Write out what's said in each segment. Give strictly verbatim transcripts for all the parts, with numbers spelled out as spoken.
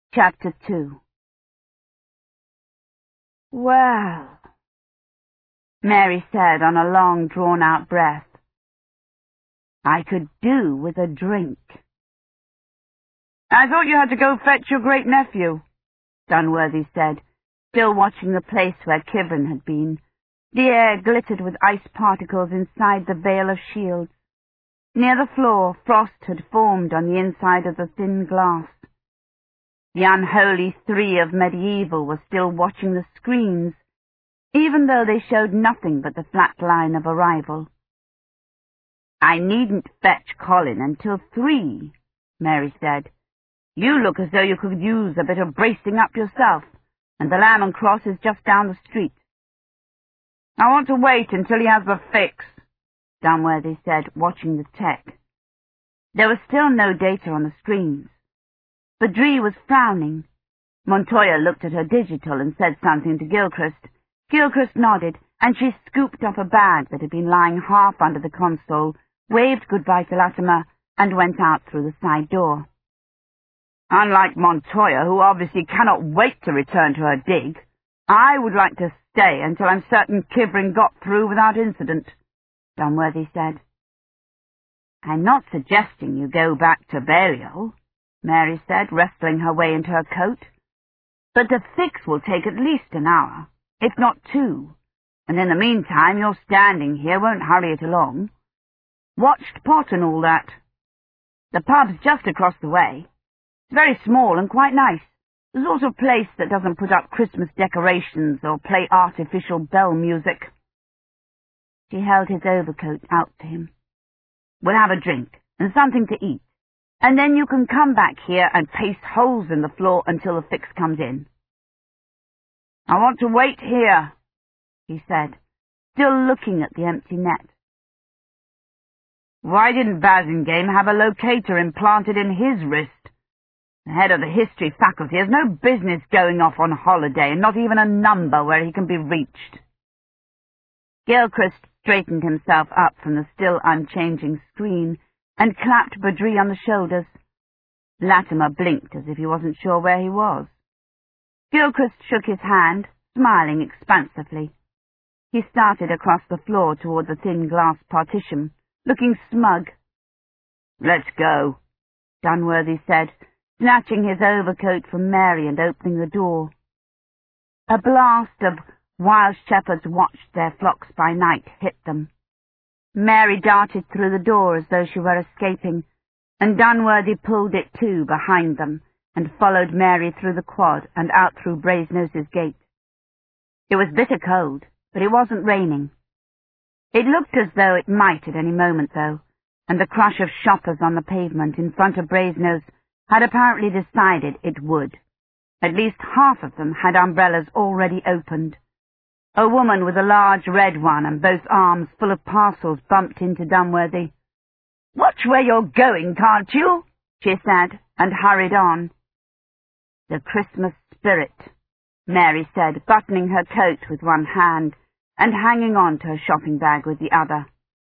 Chapter two. Well, Mary said on a long, drawn-out breath, I could do with a drink. I thought you had to go fetch your great-nephew, Dunworthy said, still watching the place where Kivrin had been. The air glittered with ice particles inside the veil of shields. Near the floor, frost had formed on the inside of the thin glass. The unholy three of medieval were still watching the screens, even though they showed nothing but the flat line of arrival. I needn't fetch Colin until three, Mary said. You look as though you could use a bit of bracing up yourself, and the Lamb and Cross is just down the street. I want to wait until he has the fix, Dunworthy said, watching the tech. There was still no data on the screens. Badri was frowning. Montoya looked at her digital and said something to Gilchrist. Gilchrist nodded, and she scooped up a bag that had been lying half under the console, waved goodbye to Latimer, and went out through the side door. Unlike Montoya, who obviously cannot wait to return to her dig, I would like to stay until I'm certain Kivrin got through without incident, Dunworthy said. I'm not suggesting you go back to Balliol, Mary said, wrestling her way into her coat. But the fix will take at least an hour, if not two, and in the meantime your standing here won't hurry it along. Watched pot and all that. The pub's just across the way. It's very small and quite nice, the sort of place that doesn't put up Christmas decorations or play artificial bell music. She held his overcoat out to him. We'll have a drink and something to eat, and then you can come back here and paste holes in the floor until the fix comes in. I want to wait here, he said, still looking at the empty net. Why didn't Basingame have a locator implanted in his wrist? The head of the history faculty has no business going off on holiday, and not even a number where he can be reached. Gilchrist straightened himself up from the still unchanging screen and clapped Badri on the shoulders. Latimer blinked as if he wasn't sure where he was. Gilchrist shook his hand, smiling expansively. He started across the floor toward the thin glass partition, looking smug. Let's go, Dunworthy said, snatching his overcoat from Mary and opening the door. A blast of wild shepherds watched their flocks by night hit them. Mary darted through the door as though she were escaping, and Dunworthy pulled it to behind them and followed Mary through the quad and out through Brasenoses Gate. It was bitter cold, but it wasn't raining. It looked as though it might at any moment, though, and the crush of shoppers on the pavement in front of Brasenose had apparently decided it would. At least half of them had umbrellas already opened. A woman with a large red one and both arms full of parcels bumped into Dunworthy. Watch where you're going, can't you? She said, and hurried on. The Christmas spirit, Mary said, buttoning her coat with one hand and hanging on to her shopping bag with the other.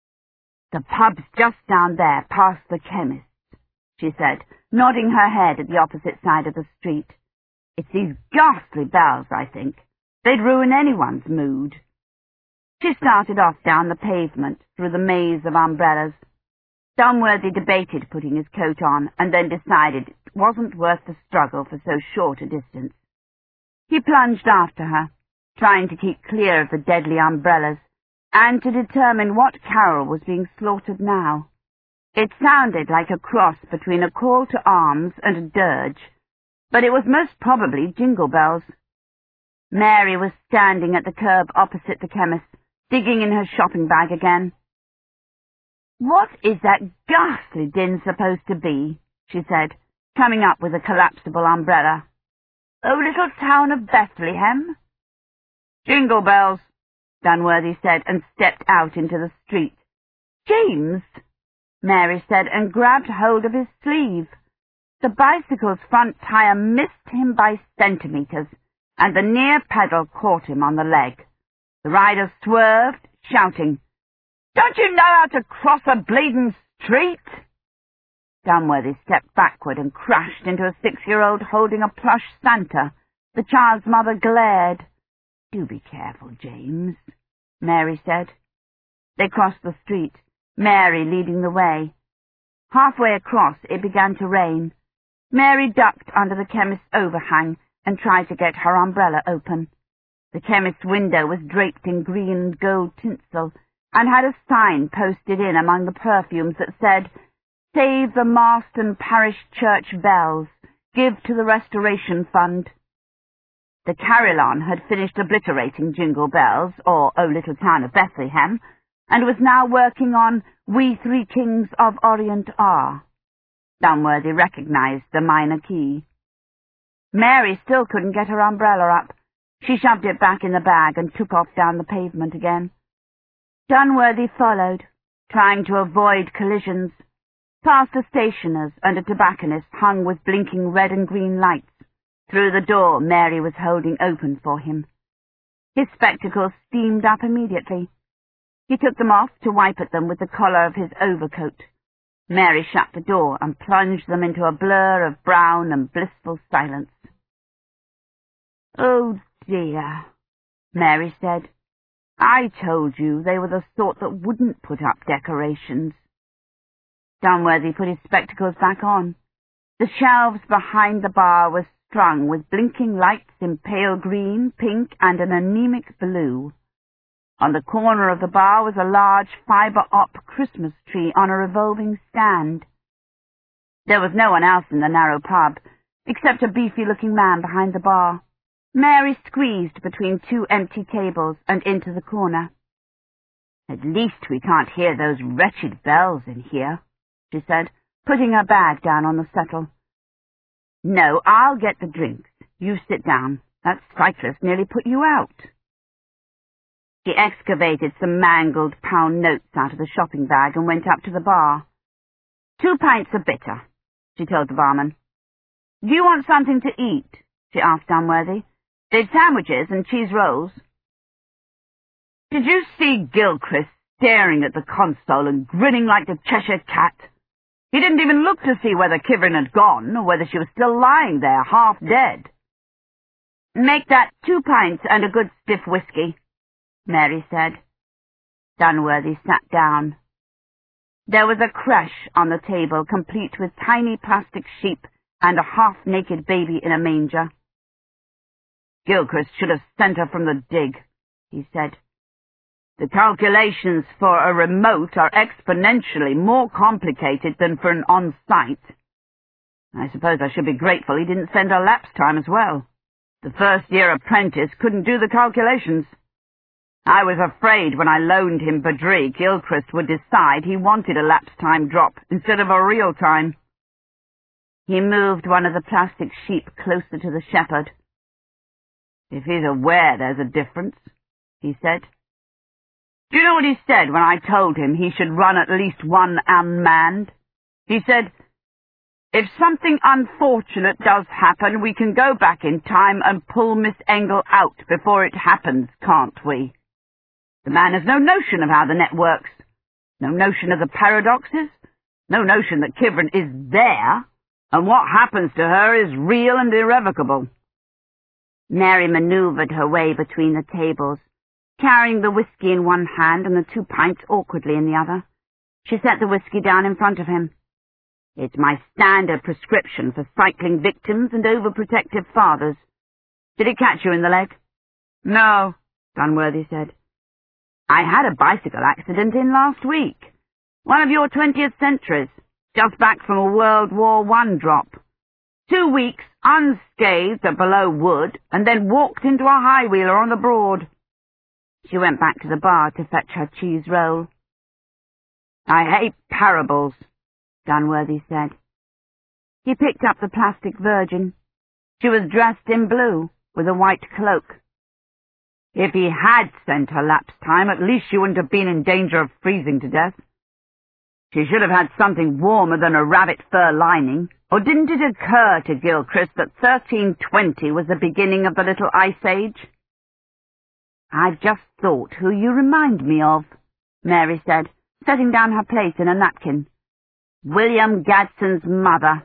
The pub's just down there, past the chemist's, she said, nodding her head at the opposite side of the street. It's these ghastly bells, I think. They'd ruin anyone's mood. She started off down the pavement, through the maze of umbrellas. Dunworthy debated putting his coat on, and then decided it wasn't worth the struggle for so short a distance. He plunged after her, trying to keep clear of the deadly umbrellas, and to determine what carol was being slaughtered now. It sounded like a cross between a call to arms and a dirge, but it was most probably Jingle Bells. Mary was standing at the curb opposite the chemist, digging in her shopping bag again. What is that ghastly din supposed to be? She said, coming up with a collapsible umbrella. Oh, little town of Bethlehem? Jingle Bells, Dunworthy said, and stepped out into the street. James, Mary said, and grabbed hold of his sleeve. The bicycle's front tire missed him by centimetres, and the near pedal caught him on the leg. The rider swerved, shouting, Don't you know how to cross a bleeding street? Dunworthy stepped backward and crashed into a six-year-old holding a plush Santa. The child's mother glared. "Do be careful, James," Mary said. They crossed the street, Mary leading the way. Halfway across, it began to rain. Mary ducked under the chemist's overhang and tried to get her umbrella open. The chemist's window was draped in green and gold tinsel and had a sign posted in among the perfumes that said, "Save the Marston Parish Church bells. Give to the Restoration Fund." The carillon had finished obliterating Jingle Bells, or O Little Town of Bethlehem, and was now working on We Three Kings of Orient Are. Dunworthy recognized the minor key. Mary still couldn't get her umbrella up. She shoved it back in the bag and took off down the pavement again. Dunworthy followed, trying to avoid collisions, past a stationer's and a tobacconist hung with blinking red and green lights, through the door Mary was holding open for him. His spectacles steamed up immediately. He took them off to wipe at them with the collar of his overcoat. Mary shut the door and plunged them into a blur of brown and blissful silence. "Oh, dear," Mary said. "I told you they were the sort that wouldn't put up decorations." Dunworthy put his spectacles back on. The shelves behind the bar were strung with blinking lights in pale green, pink, and an anemic blue. On the corner of the bar was a large fibre-op Christmas tree on a revolving stand. There was no one else in the narrow pub, except a beefy-looking man behind the bar. Mary squeezed between two empty tables and into the corner. "At least we can't hear those wretched bells in here," she said, putting her bag down on the settle. "No, I'll get the drinks. You sit down. That cyclist nearly put you out." She excavated some mangled pound notes out of the shopping bag and went up to the bar. "Two pints of bitter," she told the barman. "Do you want something to eat?" she asked Dunworthy. "They've sandwiches and cheese rolls." "Did you see Gilchrist staring at the console and grinning like the Cheshire Cat? He didn't even look to see whether Kivrin had gone or whether she was still lying there, half dead." "Make that two pints and a good stiff whiskey," Mary said. Dunworthy sat down. There was a creche on the table, complete with tiny plastic sheep and a half-naked baby in a manger. "Gilchrist should have sent her from the dig," he said. "The calculations for a remote are exponentially more complicated than for an on-site. I suppose I should be grateful he didn't send her lapse time as well. The first-year apprentice couldn't do the calculations. I was afraid when I loaned him Badri, Gilchrist would decide he wanted a lapse time drop instead of a real time." He moved one of the plastic sheep closer to the shepherd. "If he's aware there's a difference," he said. "Do you know what he said when I told him he should run at least one unmanned? He said, 'If something unfortunate does happen, we can go back in time and pull Miss Engel out before it happens, can't we?' The man has no notion of how the net works, no notion of the paradoxes, no notion that Kivrin is there, and what happens to her is real and irrevocable." Mary manoeuvred her way between the tables, carrying the whiskey in one hand and the two pints awkwardly in the other. She set the whiskey down in front of him. "It's my standard prescription for cycling victims and overprotective fathers. Did it catch you in the leg?" "No," Dunworthy said. "I had a bicycle accident in last week. One of your twentieth centuries, just back from a World War One drop. Two weeks unscathed at Below Wood, and then walked into a high-wheeler on the Broad." She went back to the bar to fetch her cheese roll. "I hate parables," Dunworthy said. He picked up the plastic virgin. She was dressed in blue, with a white cloak. "If he had sent her lapse time, at least she wouldn't have been in danger of freezing to death. She should have had something warmer than a rabbit fur lining. Or didn't it occur to Gilchrist that thirteen twenty was the beginning of the Little Ice Age?" "I've just thought who you remind me of," Mary said, setting down her plate and a napkin. William Gadsden's mother.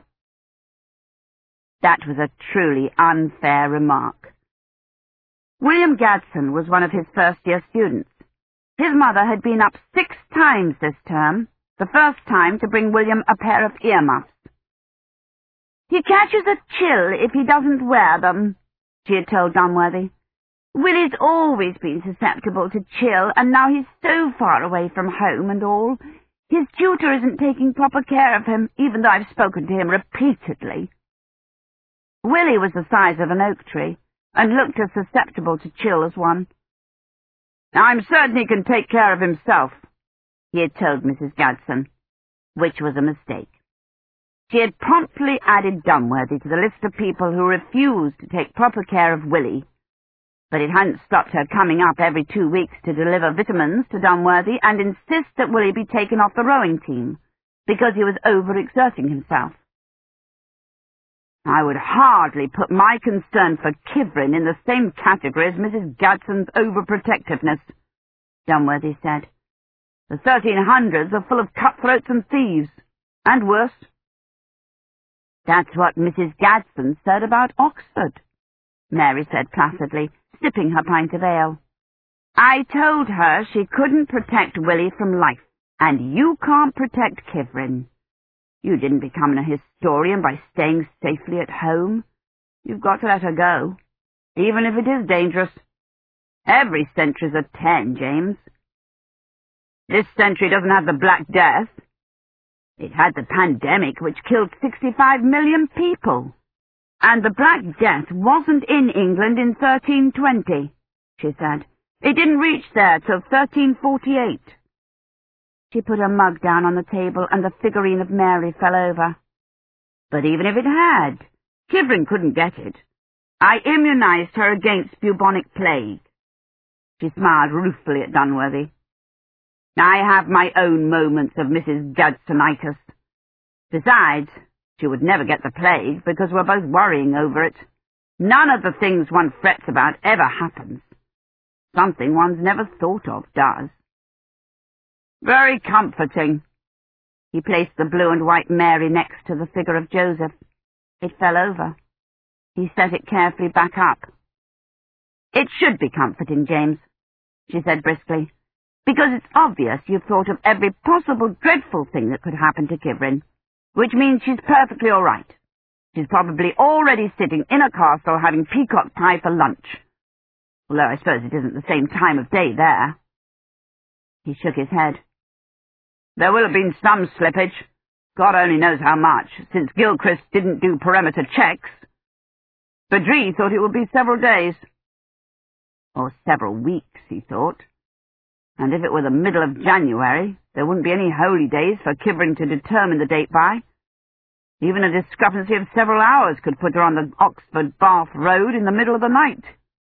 That was a truly unfair remark. William Gadsden was one of his first-year students. His mother had been up six times this term, the first time to bring William a pair of earmuffs. "He catches a chill if he doesn't wear them," she had told Dunworthy. "Willie's always been susceptible to chill, and now he's so far away from home and all. His tutor isn't taking proper care of him, even though I've spoken to him repeatedly." Willie was the size of an oak tree, and looked as susceptible to chill as one. "I'm certain he can take care of himself," he had told Missus Gadsden, which was a mistake. She had promptly added Dunworthy to the list of people who refused to take proper care of Willie, but it hadn't stopped her coming up every two weeks to deliver vitamins to Dunworthy and insist that Willie be taken off the rowing team, because he was overexerting himself. "I would hardly put my concern for Kivrin in the same category as Missus Gadsden's overprotectiveness," Dunworthy said. "The thirteen hundreds are full of cutthroats and thieves, and worse." "That's what Missus Gadsden said about Oxford," Mary said placidly, sipping her pint of ale. "I told her she couldn't protect Willie from life, and you can't protect Kivrin. You didn't become a historian by staying safely at home. You've got to let her go, even if it is dangerous. Every century's a ten, James. This century doesn't have the Black Death. It had the pandemic, which killed sixty-five million people. And the Black Death wasn't in England in thirteen twenty, she said. It didn't reach there till thirteen forty-eight. She put her mug down on the table, and the figurine of Mary fell over. "But even if it had, Kivrin couldn't get it. I immunized her against bubonic plague." She smiled ruefully at Dunworthy. "I have my own moments of Missus Gadsdenitis. Besides, she would never get the plague because we're both worrying over it. None of the things one frets about ever happens. Something one's never thought of does." "Very comforting." He placed the blue and white Mary next to the figure of Joseph. It fell over. He set it carefully back up. "It should be comforting, James," she said briskly, "because it's obvious you've thought of every possible dreadful thing that could happen to Kivrin, which means she's perfectly all right. She's probably already sitting in a castle having peacock pie for lunch, although I suppose it isn't the same time of day there." He shook his head. "There will have been some slippage. God only knows how much, since Gilchrist didn't do perimeter checks. Badri thought it would be several days. Or several weeks, he thought. And if it were the middle of January, there wouldn't be any holy days for Kivrin to determine the date by. Even a discrepancy of several hours could put her on the Oxford-Bath road in the middle of the night."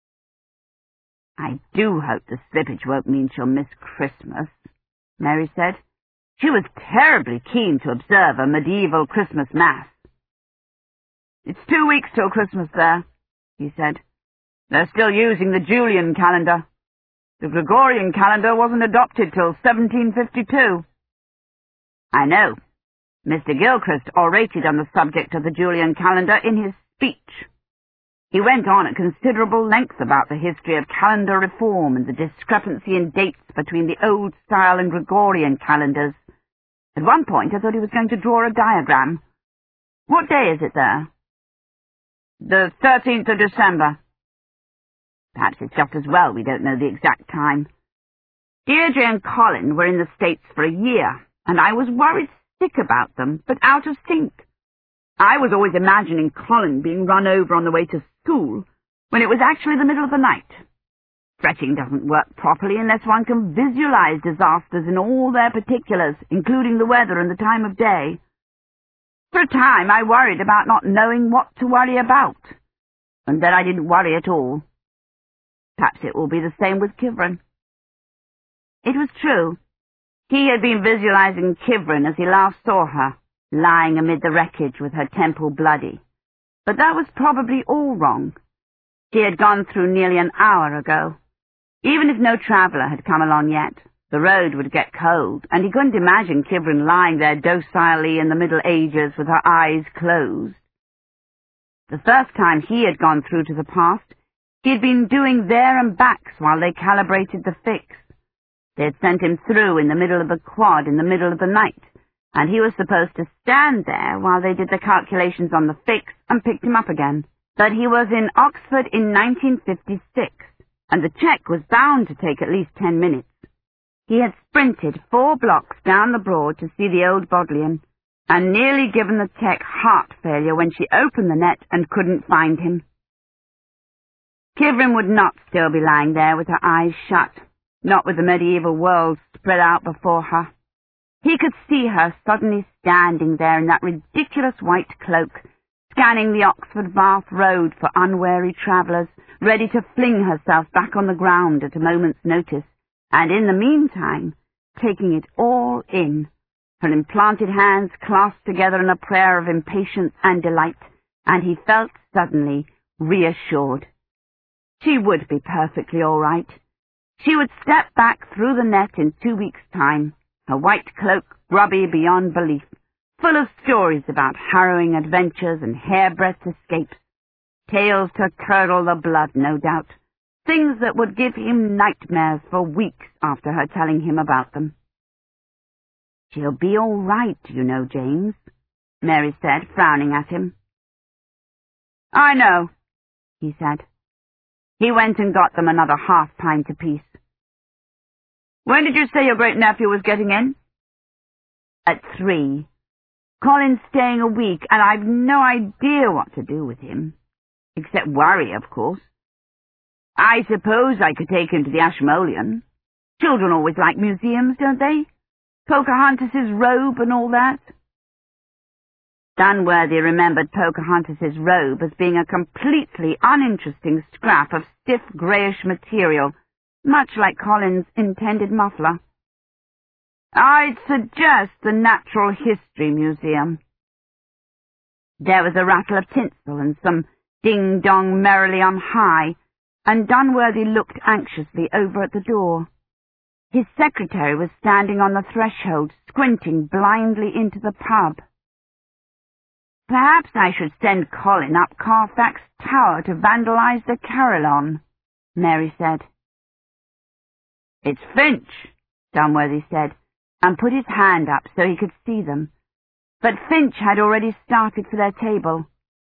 "I do hope the slippage won't mean she'll miss Christmas," Mary said. She was terribly keen to observe a medieval Christmas Mass. "It's two weeks till Christmas there," he said. "They're still using the Julian calendar. The Gregorian calendar wasn't adopted till seventeen fifty-two. "I know. Mister Gilchrist orated on the subject of the Julian calendar in his speech. He went on at considerable length about the history of calendar reform and the discrepancy in dates between the old-style and Gregorian calendars. At one point I thought he was going to draw a diagram. What day is it there?" "The thirteenth of December. Perhaps it's just as well we don't know the exact time. Deirdre and Colin were in the States for a year, and I was worried sick about them, but out of sync. I was always imagining Colin being run over on the way to school, when it was actually the middle of the night. Fretting doesn't work properly unless one can visualize disasters in all their particulars, including the weather and the time of day. For a time I worried about not knowing what to worry about, and then I didn't worry at all. Perhaps it will be the same with Kivrin." It was true. He had been visualizing Kivrin as he last saw her, lying amid the wreckage with her temple bloody. But that was probably all wrong. She had gone through nearly an hour ago, even if no traveller had come along yet. The road would get cold, and he couldn't imagine Kivrin lying there docilely in the Middle Ages with her eyes closed. The first time he had gone through to the past, he had been doing there and backs while they calibrated the fix. They had sent him through in the middle of the quad in the middle of the night, and he was supposed to stand there while they did the calculations on the fix and picked him up again. But he was in Oxford in nineteen fifty-six, and the check was bound to take at least ten minutes. He had sprinted four blocks down the Broad to see the old Bodleian, and nearly given the tech heart failure when she opened the net and couldn't find him. Kivrin would not still be lying there with her eyes shut, not with the medieval world spread out before her. He could see her suddenly standing there in that ridiculous white cloak, scanning the Oxford Bath Road for unwary travellers, ready to fling herself back on the ground at a moment's notice, and in the meantime, taking it all in, her implanted hands clasped together in a prayer of impatience and delight, and he felt suddenly reassured. She would be perfectly all right. She would step back through the net in two weeks' time, her white cloak grubby beyond belief, full of stories about harrowing adventures and hairbreadth escapes, tales to curdle the blood, no doubt, things that would give him nightmares for weeks after her telling him about them. "She'll be all right, you know, James," Mary said, frowning at him. "I know," he said. He went and got them another half pint apiece. "When did you say your great-nephew was getting in?" "At three. Colin's staying a week, and I've no idea what to do with him. Except worry, of course. I suppose I could take him to the Ashmolean. Children always like museums, don't they? Pocahontas's robe and all that." Dunworthy remembered Pocahontas's robe as being a completely uninteresting scrap of stiff greyish material, much like Colin's intended muffler. "I'd suggest the Natural History Museum." There was a rattle of tinsel and some ding-dong merrily on high, and Dunworthy looked anxiously over at the door. His secretary was standing on the threshold, squinting blindly into the pub. "Perhaps I should send Colin up Carfax Tower to vandalize the Carillon," Mary said. "It's Finch," Dunworthy said, and put his hand up so he could see them. But Finch had already started for their table.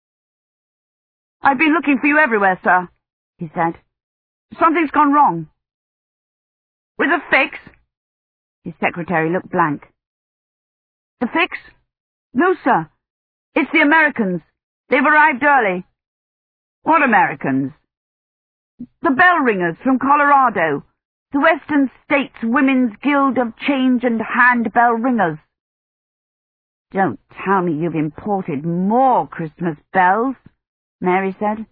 "I've been looking for you everywhere, sir," he said. "Something's gone wrong." "With the fix?" His secretary looked blank. "The fix? No, sir. It's the Americans. They've arrived early." "What Americans?" "The bell ringers from Colorado. The Western States Women's Guild of Change and Hand Bell Ringers." "Don't tell me you've imported more Christmas bells," Mary said.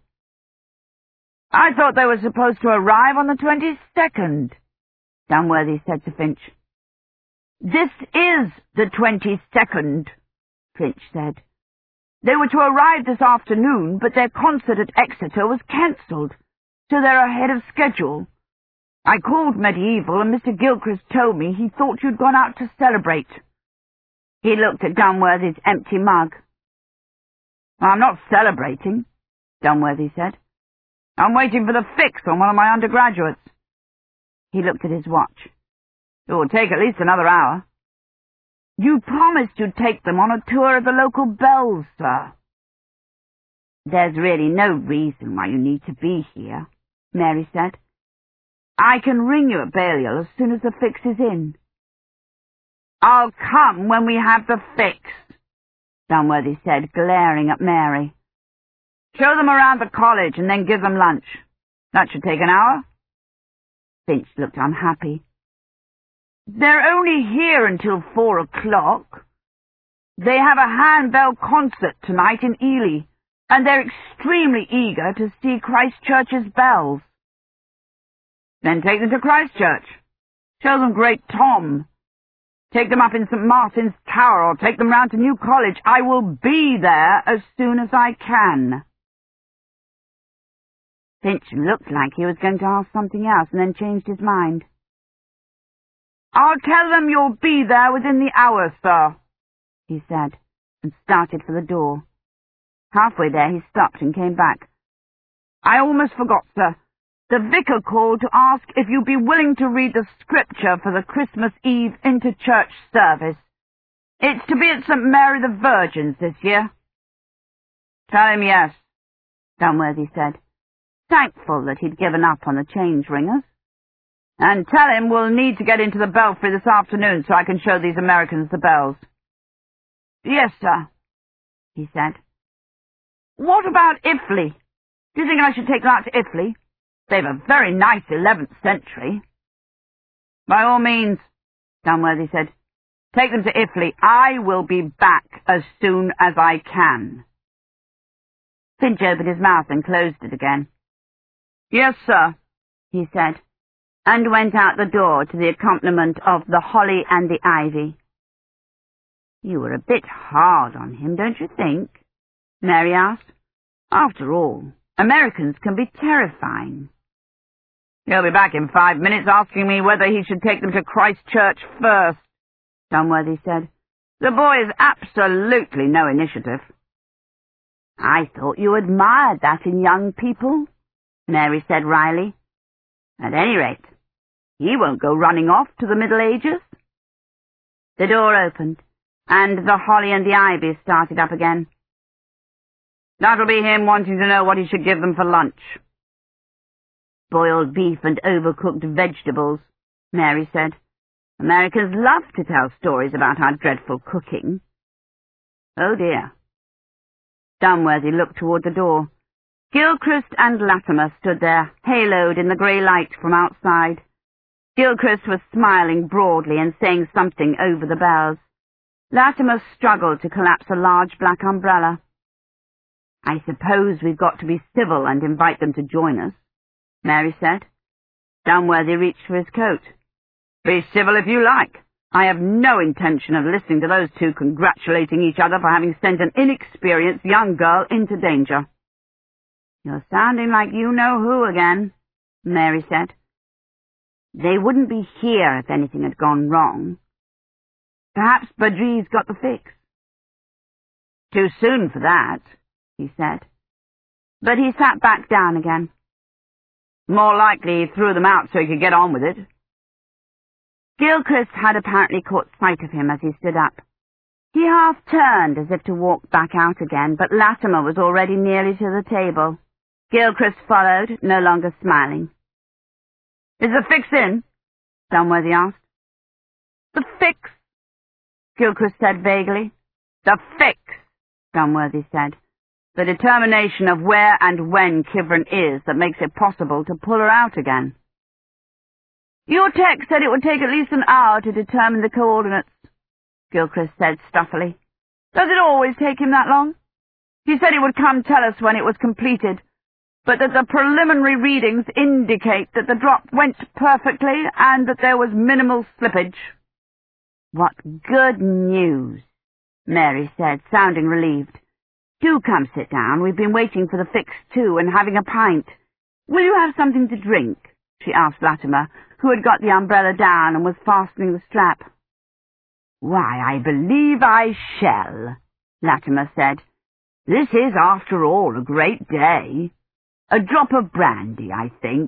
"I thought they were supposed to arrive on the twenty-second, Dunworthy said to Finch. "This is the twenty-second, Finch said. "They were to arrive this afternoon, but their concert at Exeter was cancelled, so they're ahead of schedule. I called Medieval, and Mister Gilchrist told me he thought you'd gone out to celebrate." He looked at Dunworthy's empty mug. "I'm not celebrating," Dunworthy said. "I'm waiting for the fix on one of my undergraduates." He looked at his watch. "It will take at least another hour." "You promised you'd take them on a tour of the local bells, sir." "There's really no reason why you need to be here," Mary said. "I can ring you at Balliol as soon as the fix is in." "I'll come when we have the fix," Dunworthy said, glaring at Mary. "Show them around the college and then give them lunch. That should take an hour." Finch looked unhappy. "They're only here until four o'clock. They have a handbell concert tonight in Ely, and they're extremely eager to see Christchurch's bells." "Then take them to Christchurch. Show them Great Tom. Take them up in Saint Martin's Tower, or take them round to New College. I will be there as soon as I can." Finch looked like he was going to ask something else, and then changed his mind. I'll tell them you'll be there within the hour, sir, he said, and started for the door. Halfway there he stopped and came back. I almost forgot, sir. The vicar called to ask if you'd be willing to read the scripture for the Christmas Eve inter-church service. It's to be at Saint Mary the Virgin's this year. Tell him yes, Dunworthy said, thankful that he'd given up on the change ringers. And tell him we'll need to get into the belfry this afternoon so I can show these Americans the bells. Yes, sir, he said. What about Iffley? Do you think I should take that to Iffley? They've a very nice eleventh century. By all means, Dunworthy said. Take them to Iffley. I will be back as soon as I can. Finch opened his mouth and closed it again. Yes, sir, he said, and went out the door to the accompaniment of the Holly and the Ivy. You were a bit hard on him, don't you think? Mary asked. After all, Americans can be terrifying. He'll be back in five minutes asking me whether he should take them to Christchurch first, Dunworthy said. The boy has absolutely no initiative. I thought you admired that in young people, Mary said wryly. At any rate, he won't go running off to the Middle Ages. The door opened, and the Holly and the Ivy started up again. That'll be him wanting to know what he should give them for lunch. Boiled beef and overcooked vegetables, Mary said. Americans love to tell stories about our dreadful cooking. Oh dear. Dunworthy looked toward the door. Gilchrist and Latimer stood there, haloed in the grey light from outside. Gilchrist was smiling broadly and saying something over the bells. Latimer struggled to collapse a large black umbrella. I suppose we've got to be civil and invite them to join us, Mary said. Dunworthy reached for his coat. Be civil if you like. I have no intention of listening to those two congratulating each other for having sent an inexperienced young girl into danger. You're sounding like you know who again, Mary said. They wouldn't be here if anything had gone wrong. Perhaps Badri's got the fix. Too soon for that, he said. But he sat back down again. More likely he threw them out so he could get on with it. Gilchrist had apparently caught sight of him as he stood up. He half turned as if to walk back out again, but Latimer was already nearly to the table. Gilchrist followed, no longer smiling. Is the fix in? Dunworthy asked. The fix? Gilchrist said vaguely. The fix, Dunworthy said. The determination of where and when Kivrin is that makes it possible to pull her out again. Your text said it would take at least an hour to determine the coordinates, Gilchrist said stuffily. Does it always take him that long? He said he would come tell us when it was completed, but that the preliminary readings indicate that the drop went perfectly and that there was minimal slippage. What good news, Mary said, sounding relieved. Do come sit down. We've been waiting for the fix too and having a pint. Will you have something to drink? She asked Latimer, who had got the umbrella down and was fastening the strap. Why, I believe I shall, Latimer said. This is, after all, a great day. A drop of brandy, I think.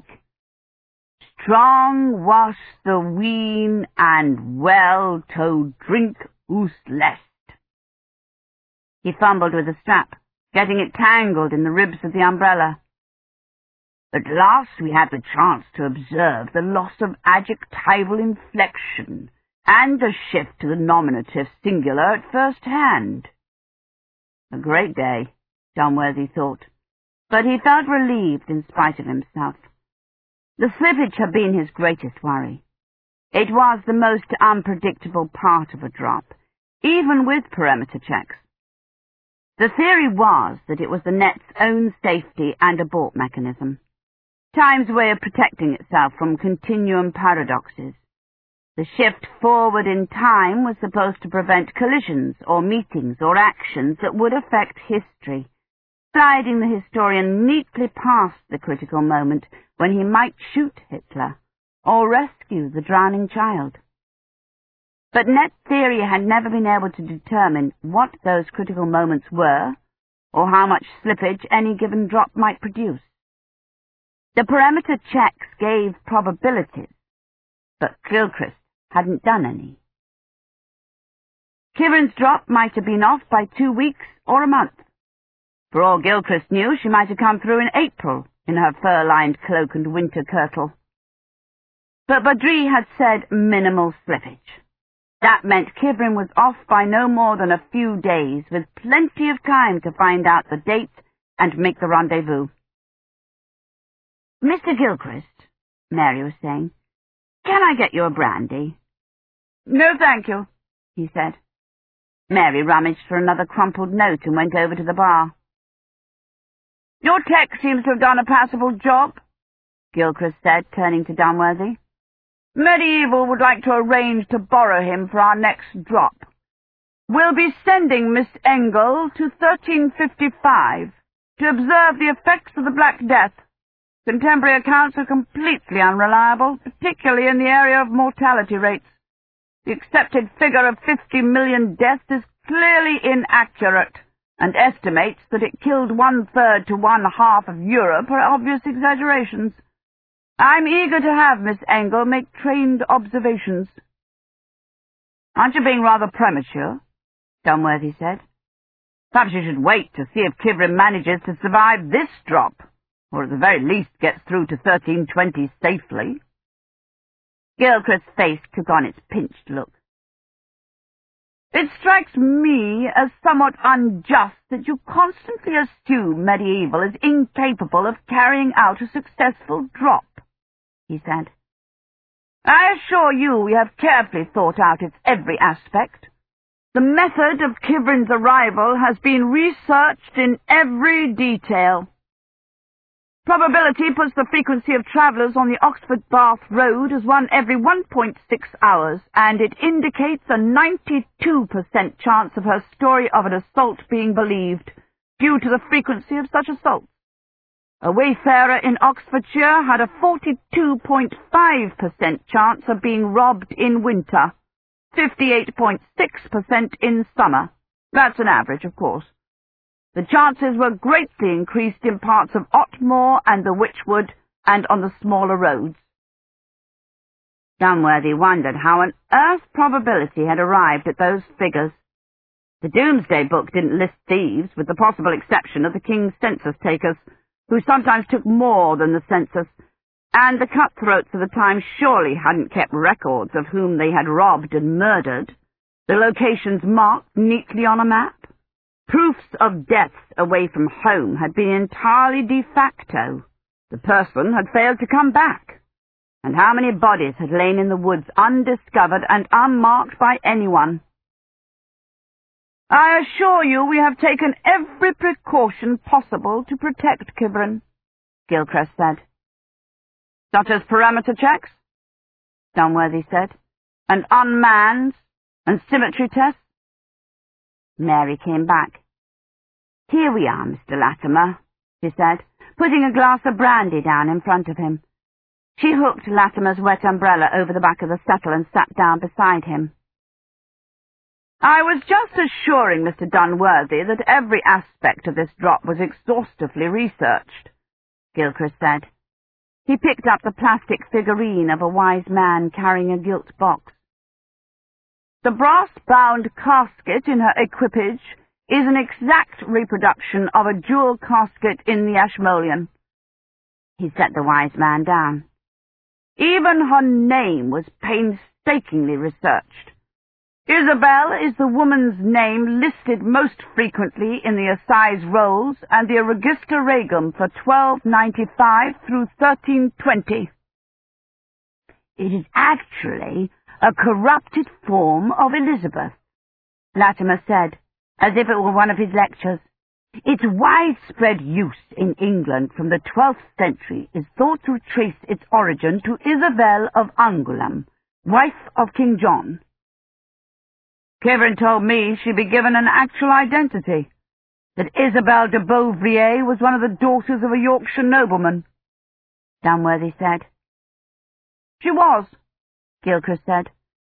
Strong was the wine, and well to drink us lest. He fumbled with the strap, getting it tangled in the ribs of the umbrella. At last we had the chance to observe the loss of adjectival inflection and a shift to the nominative singular at first hand. A great day, Dunworthy thought, but he felt relieved in spite of himself. The slippage had been his greatest worry. It was the most unpredictable part of a drop, even with perimeter checks. The theory was that it was the net's own safety and abort mechanism, Time's way of protecting itself from continuum paradoxes. The shift forward in time was supposed to prevent collisions or meetings or actions that would affect history, sliding the historian neatly past the critical moment when he might shoot Hitler or rescue the drowning child. But net theory had never been able to determine what those critical moments were, or how much slippage any given drop might produce. The perimeter checks gave probabilities, but Gilchrist hadn't done any. Kivrin's drop might have been off by two weeks or a month. For all Gilchrist knew, she might have come through in April in her fur-lined cloak and winter kirtle. But Badri had said minimal slippage. That meant Kivrin was off by no more than a few days, with plenty of time to find out the date and make the rendezvous. "Mister Gilchrist," Mary was saying, "can I get you a brandy?" "No, thank you," he said. Mary rummaged for another crumpled note and went over to the bar. "Your tech seems to have done a passable job," Gilchrist said, turning to Dunworthy. "Medieval would like to arrange to borrow him for our next drop. We'll be sending Miss Engel to thirteen fifty-five to observe the effects of the Black Death. Contemporary accounts are completely unreliable, particularly in the area of mortality rates. The accepted figure of fifty million deaths is clearly inaccurate, and estimates that it killed one-third to one-half of Europe are obvious exaggerations. I'm eager to have Miss Engel make trained observations." "Aren't you being rather premature?" Dunworthy said. "Perhaps you should wait to see if Kivrin manages to survive this drop, or at the very least gets through to thirteen twenty safely." Gilchrist's face took on its pinched look. "It strikes me as somewhat unjust that you constantly assume Medieval is incapable of carrying out a successful drop," he said. "I assure you we have carefully thought out its every aspect. The method of Kivrin's arrival has been researched in every detail. Probability puts the frequency of travellers on the Oxford-Bath Road as one every one point six hours, and it indicates a ninety-two percent chance of her story of an assault being believed, due to the frequency of such assaults. A wayfarer in Oxfordshire had a forty-two point five percent chance of being robbed in winter, fifty-eight point six percent in summer. That's an average, of course. The chances were greatly increased in parts of Otmore and the Witchwood and on the smaller roads." Dunworthy wondered how on earth probability had arrived at those figures. The Doomsday Book didn't list thieves, with the possible exception of the King's census takers, who sometimes took more than the census, and the cutthroats of the time surely hadn't kept records of whom they had robbed and murdered, the locations marked neatly on a map. Proofs of deaths away from home had been entirely de facto. The person had failed to come back. And how many bodies had lain in the woods undiscovered and unmarked by anyone? "I assure you we have taken every precaution possible to protect Kivrin," Gilchrist said. "Such as parameter checks?" Dunworthy said. "And unmanned, and symmetry tests?" Mary came back. "Here we are, Mister Latimer," she said, putting a glass of brandy down in front of him. She hooked Latimer's wet umbrella over the back of the settle and sat down beside him. "I was just assuring Mister Dunworthy that every aspect of this drop was exhaustively researched," Gilchrist said. He picked up the plastic figurine of a wise man carrying a gilt box. "The brass-bound casket in her equipage is an exact reproduction of a jewel casket in the Ashmolean." He set the wise man down. "Even her name was painstakingly researched. Isabel is the woman's name listed most frequently in the assize rolls and the Register Regum for twelve ninety-five through thirteen twenty. It is actually a corrupted form of Elizabeth," Latimer said, as if it were one of his lectures. "Its widespread use in England from the twelfth century is thought to trace its origin to Isabel of Angoulême, wife of King John." "Kivrin told me she'd be given an actual identity, that Isabel de Beauvrier was one of the daughters of a Yorkshire nobleman," Dunworthy said. "She was," Gilchrist said.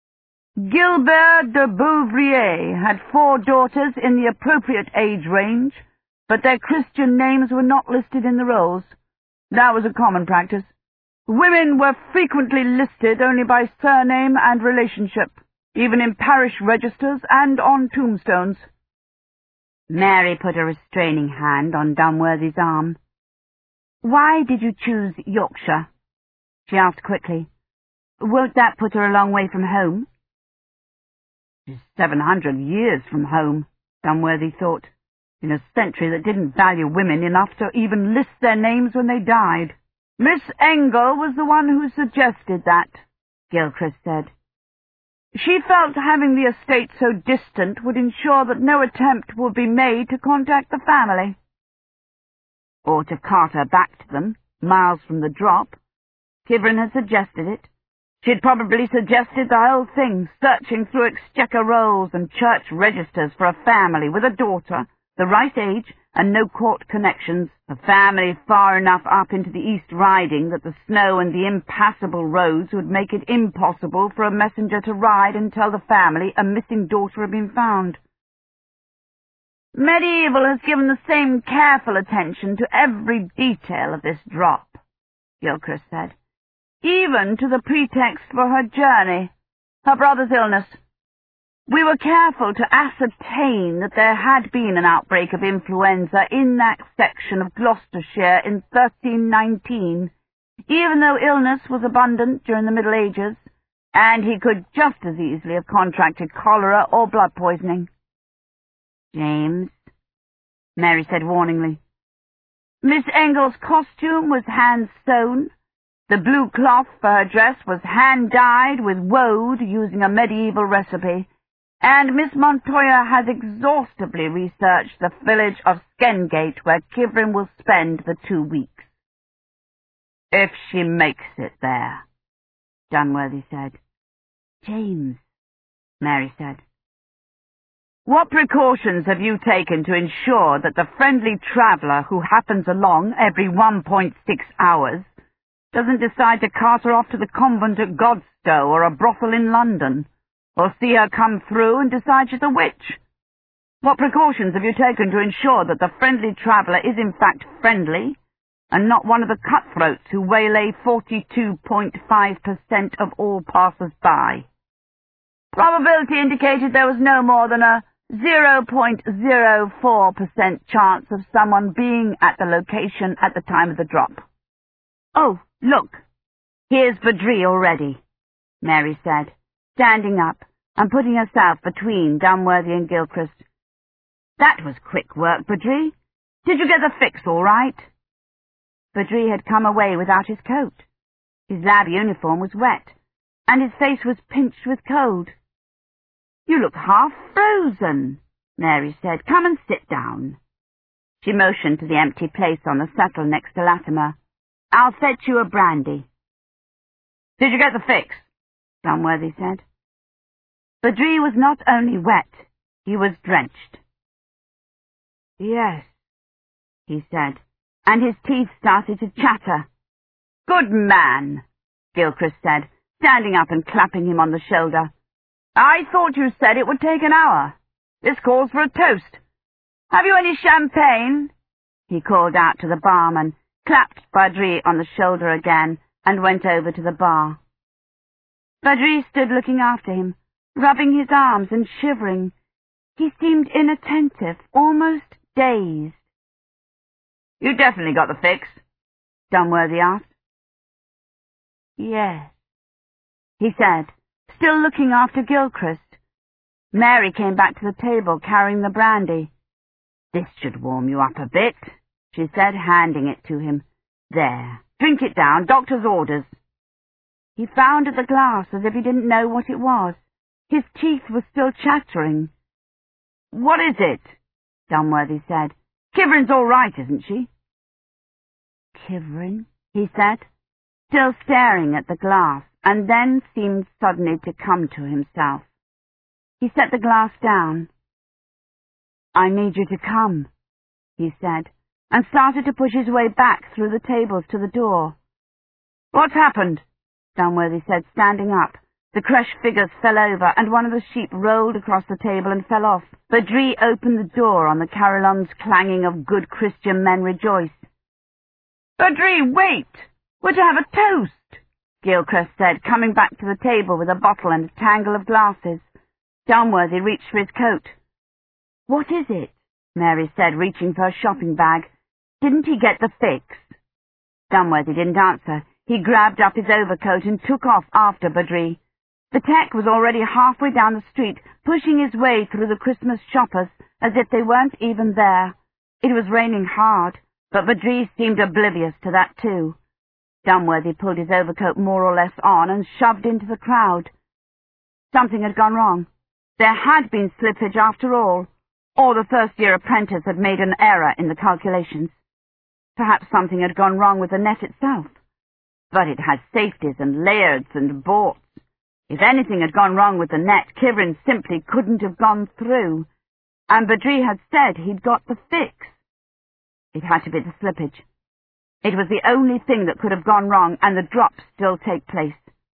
Gilbert de Bouvrier had four daughters in the appropriate age range, but their Christian names were not listed in the rolls. That was a common practice. Women were frequently listed only by surname and relationship, even in parish registers and on tombstones. Mary put a restraining hand on Dunworthy's arm. "Why did you choose Yorkshire?" she asked quickly. "Won't that put her a long way from home?" "She's seven hundred years from home," Dunworthy thought, "in a century that didn't value women enough to even list their names when they died." "Miss Engel was the one who suggested that," Gilchrist said. "She felt having the estate so distant would ensure that no attempt would be made to contact the family." "Or to cart her back to them, miles from the drop. Kivrin had suggested it. She'd probably suggested the whole thing, searching through exchequer rolls and church registers for a family with a daughter, the right age, and no court connections, a family far enough up into the East Riding that the snow and the impassable roads would make it impossible for a messenger to ride and tell the family a missing daughter had been found. Medieval has given the same careful attention to every detail of this drop," Gilchrist said, "even to the pretext for her journey, her brother's illness. We were careful to ascertain that there had been an outbreak of influenza in that section of Gloucestershire in thirteen nineteen, even though illness was abundant during the Middle Ages, and he could just as easily have contracted cholera or blood poisoning." "James," Mary said warningly. "Miss Engel's costume was hand-sewn. The blue cloth for her dress was hand-dyed with woad using a medieval recipe, and Miss Montoya has exhaustively researched the village of Skendgate, where Kivrin will spend the two weeks." "If she makes it there," Dunworthy said. "James," Mary said. "What precautions have you taken to ensure that the friendly traveller who happens along every one point six hours doesn't decide to cart her off to the convent at Godstow or a brothel in London, or see her come through and decide she's a witch? What precautions have you taken to ensure that the friendly traveller is in fact friendly, and not one of the cutthroats who waylay forty-two point five percent of all passers-by?" "Probability indicated there was no more than a zero point zero four percent chance of someone being at the location at the time of the drop." "Oh, look, here's Badri already," Mary said, standing up and putting herself between Dunworthy and Gilchrist. "That was quick work, Badri. Did you get the fix all right?" Badri had come away without his coat. His lab uniform was wet, and his face was pinched with cold. "You look half frozen," Mary said. "Come and sit down." She motioned to the empty place on the settle next to Latimer. "I'll fetch you a brandy." "Did you get the fix?" Dunworthy said. Badri was not only wet, he was drenched. "Yes," he said, and his teeth started to chatter. "Good man," Gilchrist said, standing up and clapping him on the shoulder. "I thought you said it would take an hour. This calls for a toast. Have you any champagne?" He called out to the barman, clapped Badri on the shoulder again, and went over to the bar. Badri stood looking after him, rubbing his arms and shivering. He seemed inattentive, almost dazed. "You definitely got the fix?" Dunworthy asked. "Yes," he said, still looking after Gilchrist. Mary came back to the table carrying the brandy. "This should warm you up a bit," she said, handing it to him. "There, drink it down, doctor's orders." He found at the glass as if he didn't know what it was. His teeth were still chattering. "What is it?" Dunworthy said. "Kivrin's all right, isn't she?" "Kivrin?" he said, still staring at the glass, and then seemed suddenly to come to himself. He set the glass down. "I need you to come," he said, and started to push his way back through the tables to the door. "What's happened?" Dunworthy said, standing up, The crushed figures fell over, and one of the sheep rolled across the table and fell off. Badri opened the door on the carillon's clanging of good Christian men rejoice. "Badri, wait! We're to have a toast," Gilchrist said, coming back to the table with a bottle and a tangle of glasses. Dunworthy reached for his coat. "What is it?" Mary said, reaching for her shopping bag. "Didn't he get the fix?" Dunworthy didn't answer. He grabbed up his overcoat and took off after Badri. The tech was already halfway down the street, pushing his way through the Christmas shoppers as if they weren't even there. It was raining hard, but Badri seemed oblivious to that too. Dunworthy pulled his overcoat more or less on and shoved into the crowd. Something had gone wrong. There had been slippage after all, or the first-year apprentice had made an error in the calculations. Perhaps something had gone wrong with the net itself. But it had safeties and lairds and bolts. If anything had gone wrong with the net, Kivrin simply couldn't have gone through. And Badri had said he'd got the fix. It had to be the slippage. It was the only thing that could have gone wrong, and the drops still take place.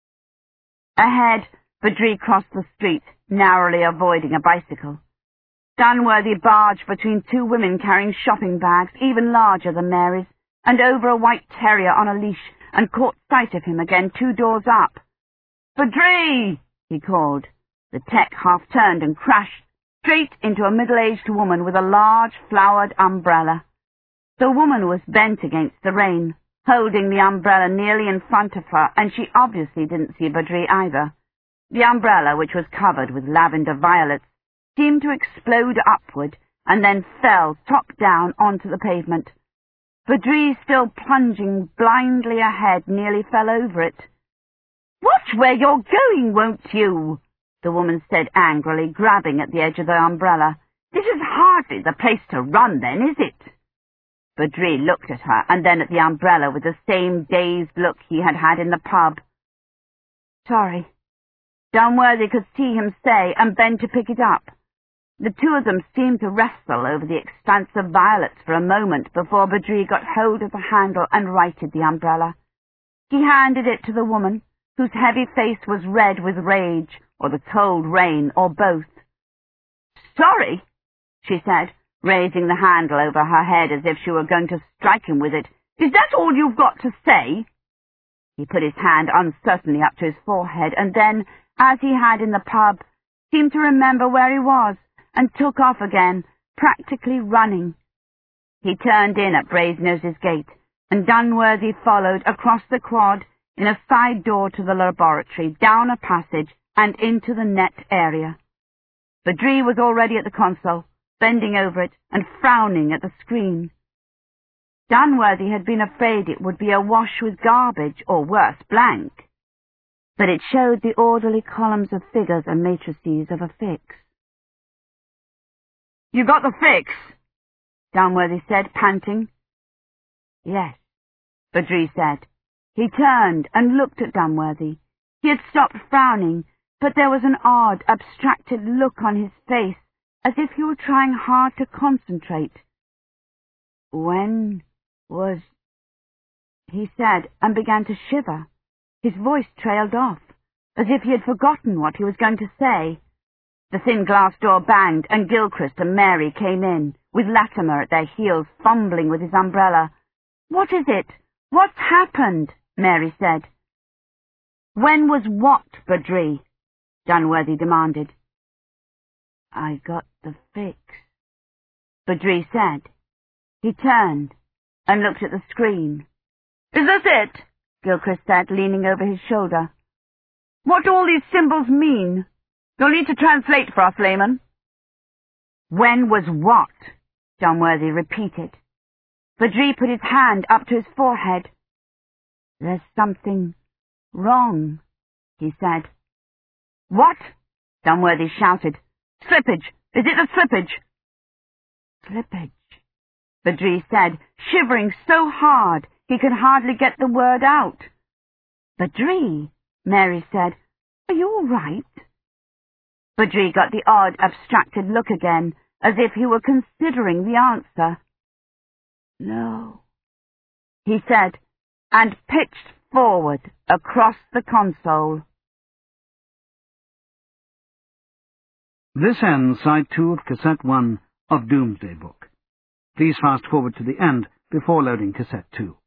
Ahead, Badri crossed the street, narrowly avoiding a bicycle. Dunworthy barged between two women carrying shopping bags, even larger than Mary's, and over a white terrier on a leash, and caught sight of him again two doors up. "Badri!" he called. The tech half-turned and crashed straight into a middle-aged woman with a large flowered umbrella. The woman was bent against the rain, holding the umbrella nearly in front of her, and she obviously didn't see Badri either. The umbrella, which was covered with lavender violets, seemed to explode upward and then fell top-down onto the pavement. Badri, still plunging blindly ahead, nearly fell over it. "Watch where you're going, won't you?" the woman said angrily, grabbing at the edge of the umbrella. "This is hardly the place to run, then, is it?" Badri looked at her and then at the umbrella with the same dazed look he had had in the pub. "Sorry," Dunworthy could see him say, and bend to pick it up. The two of them seemed to wrestle over the expanse of violets for a moment before Badri got hold of the handle and righted the umbrella. He handed it to the woman, whose heavy face was red with rage, or the cold rain, or both. "Sorry," she said, raising the handle over her head as if she were going to strike him with it. "Is that all you've got to say?" He put his hand uncertainly up to his forehead, and then, as he had in the pub, seemed to remember where he was, and took off again, practically running. He turned in at Brasenose Gate, and Dunworthy followed across the quad in a side door to the laboratory, down a passage, and into the net area. Badri was already at the console, bending over it and frowning at the screen. Dunworthy had been afraid it would be awash with garbage, or worse, blank. But it showed the orderly columns of figures and matrices of a fix. "You got the fix?" Dunworthy said, panting. "Yes," Badri said. He turned and looked at Dunworthy. He had stopped frowning, but there was an odd, abstracted look on his face, as if he were trying hard to concentrate. "When was—" he said, and began to shiver. His voice trailed off, as if he had forgotten what he was going to say. The thin glass door banged, and Gilchrist and Mary came in, with Latimer at their heels, fumbling with his umbrella. "What is it? What's happened?" Mary said. "When was what, Badri?" Dunworthy demanded. "I got the fix," Badri said. He turned and looked at the screen. "Is this it?" Gilchrist said, leaning over his shoulder. "What do all these symbols mean? You'll need to translate for us, layman." "When was what?" Dunworthy repeated. Badri put his hand up to his forehead. "There's something wrong," he said. "What?" Dunworthy shouted. "Slippage! Is it the slippage?" "Slippage," Badri said, shivering so hard he could hardly get the word out. "Badri," Mary said, "are you all right?" Badri got the odd, abstracted look again, as if he were considering the answer. "No," he said, and pitched forward across the console. This ends side two of cassette one of Doomsday Book. Please fast forward to the end before loading cassette two.